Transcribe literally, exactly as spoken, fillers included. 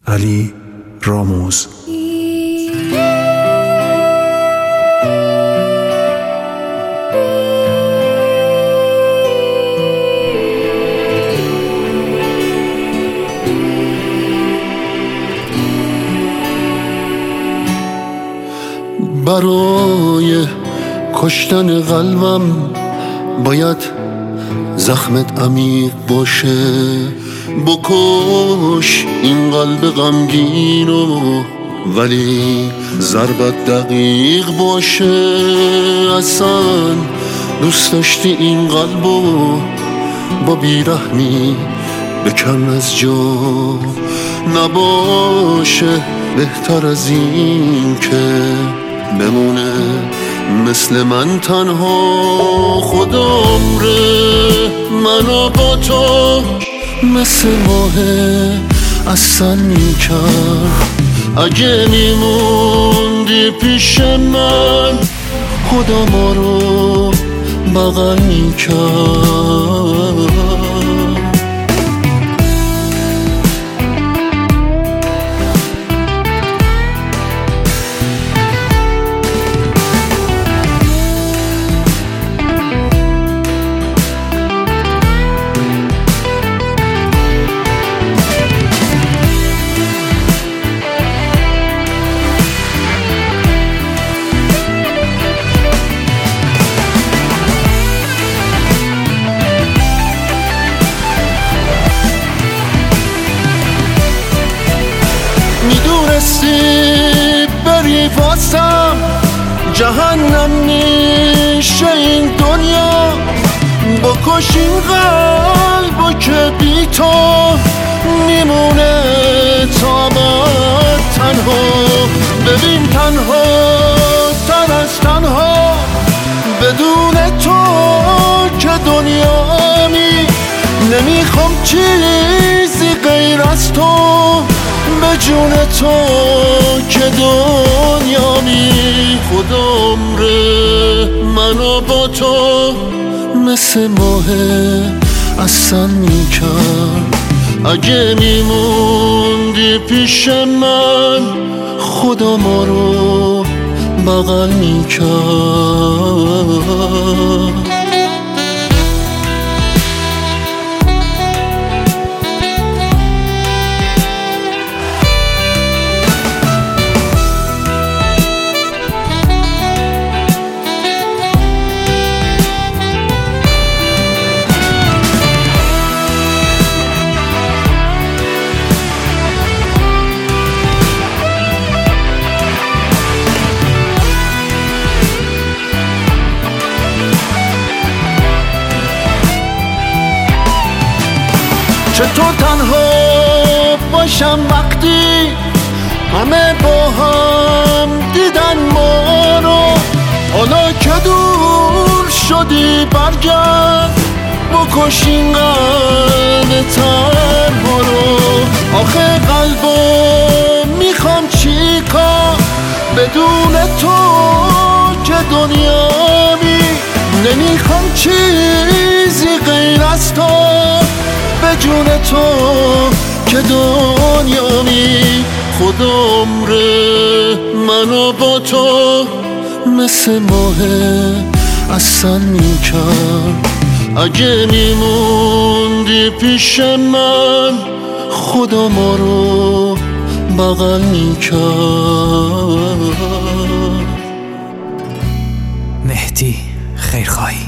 علی راموز. برای کشتن قلبم باید زخمت عمیق باشه. بکش این قلب غمگینو ولی ضربت دقیق باشه. اصلا دوست داشتی این قلبو با بیرحمی بکن از جا نباشه. بهتر از این که بمونه مثل من تنها. خود عمره منو با تو مثل ماه اصلا میکرد. اگه میموندی پیش من خدا ما رو بغل میکرد. میدونستی بری واسم جهنم میشه این دنیا. بکش این قلبو که بی تو میمونه تا من تنها. ببین تنها تر از تنها بدون تو که دنیامی. نمیخوام چیزی غیر از تو به جون تو که دنیامی. خود عمره منو با تو مثل ماه اصلا میکرد. اگه میموندی پیش من خدا ما رو بغل میکرد. چطور تنها باشم وقتی همه با هم دیدن ما رو. حالا که دور شدی برگرد بکش این قلب تنها رو. آخه قلبو میخوام چی کار بدون تو که دنیامی. نمیخوام چیزی غیر از تو به جون تو که دنیامی. خود عمره منو با تو مثل ماه اصلا میکرد. اگه میموندی پیش من خدا ما رو بغل میکرد. مهدی خیرخواهی.